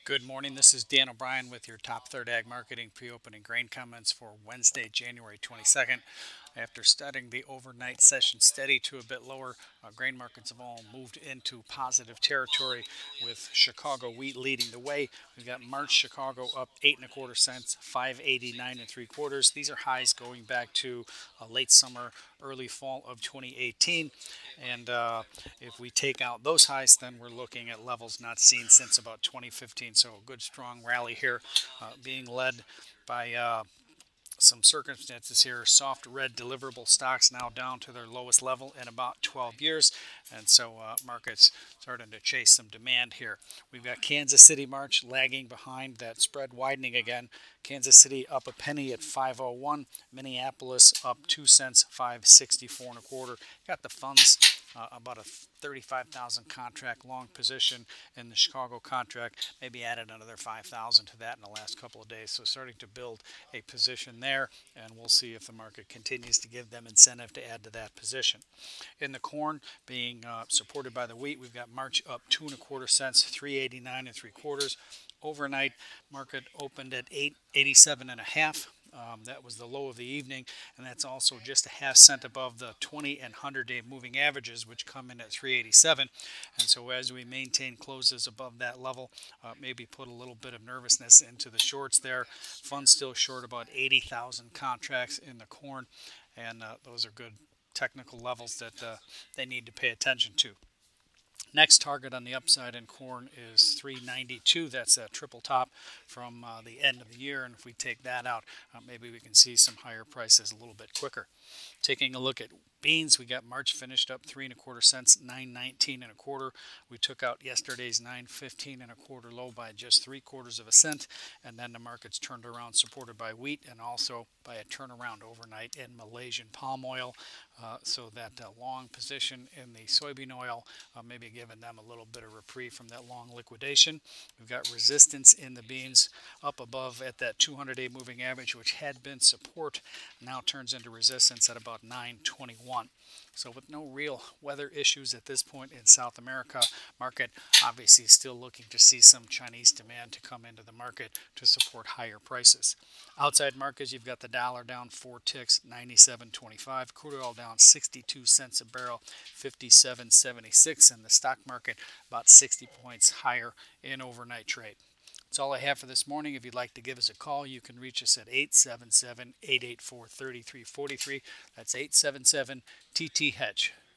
Good morning. This is Dan O'Brien with your Top Third Ag Marketing pre-opening grain comments for Wednesday, January 22nd. After studying the overnight session steady to a bit lower, grain markets have all moved into positive territory with Chicago wheat leading the way. We've got March Chicago up 8 1/4 cents, 589 and 3/4. These are highs going back to late summer, early fall of 2018. And if we take out those highs, then we're looking at levels not seen since about 2015. So a good strong rally here, being led by some circumstances here. Soft red deliverable stocks now down to their lowest level in about 12 years. And so markets starting to chase some demand here. We've got Kansas City March lagging behind, that spread widening again. Kansas City up a penny at 501. Minneapolis up 2 cents, 564 and 1/4. Got the funds about a 35,000 contract long position in the Chicago contract. Maybe added another 5,000 to that in the last couple of days. So starting to build a position there, and we'll see if the market continues to give them incentive to add to that position. In the corn, being supported by the wheat, we've got March up 2 1/4 cents, 389 and 3/4. Overnight market opened at 887 and a half. That was the low of the evening, and that's also just a half cent above the 20 and 100-day moving averages, which come in at 387. And so as we maintain closes above that level, maybe put a little bit of nervousness into the shorts there. Funds still short about 80,000 contracts in the corn, and those are good technical levels that they need to pay attention to. Next target on the upside in corn is 392. That's a triple top from the end of the year. And if we take that out, maybe we can see some higher prices a little bit quicker. Taking a look at beans, we got March finished up 3 1/4 cents, 919 and 1/4. We took out yesterday's 915 and 1/4 low by just 3/4 of a cent. And then the markets turned around, supported by wheat and also by a turnaround overnight in Malaysian palm oil. So that long position in the soybean oil, maybe giving them a little bit of reprieve from that long liquidation. We've got resistance in the beans up above at that 200-day moving average, which had been support, now turns into resistance at about 921. So with no real weather issues at this point in South America, market obviously still looking to see some Chinese demand to come into the market to support higher prices. Outside markets, you've got the dollar down 4 ticks, 97.25. Crude oil down 62 cents a barrel, 57.76. And the stock market about 60 points higher in overnight trade. That's all I have for this morning. If you'd like to give us a call, you can reach us at 877-884-3343. That's 877-TT-HEDGE.